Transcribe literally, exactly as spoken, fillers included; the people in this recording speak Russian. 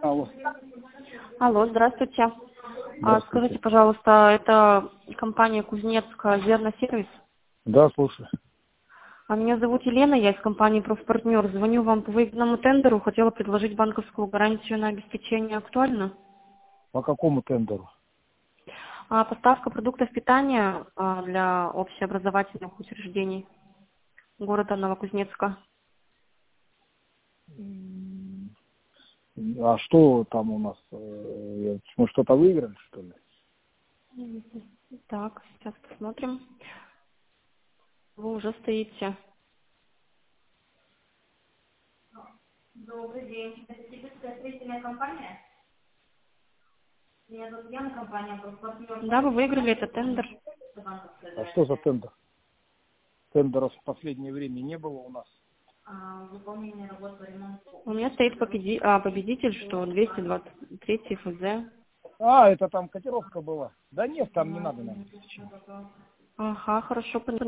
Алло. Алло, здравствуйте. А, Здравствуйте. скажите, пожалуйста, это компания Кузнецкая Зерносервис? Да, слушаю. А меня зовут Елена, я из компании «Профпартнер». Звоню вам по выгодному тендеру, хотела предложить банковскую гарантию на обеспечение. Актуально? По какому тендеру? А, поставка продуктов питания а, для общеобразовательных учреждений города Новокузнецка. М, А что там у нас? Э, Мы что-то выиграли, что ли? Так, сейчас посмотрим. Вы уже стоите. Добрый день. Это Сибирская строительная компания? Меня зовут Яна, компания «Профпартнер». Да, вы выиграли этот тендер. А что за тендер? Тендеров в последнее время не было у нас. Выполнение работ по ремонту. У меня стоит победи- а, победитель, что двести двадцать три эф зэ. А, это там котировка была. Да нет, там не надо нам. Ага, хорошо, поняла.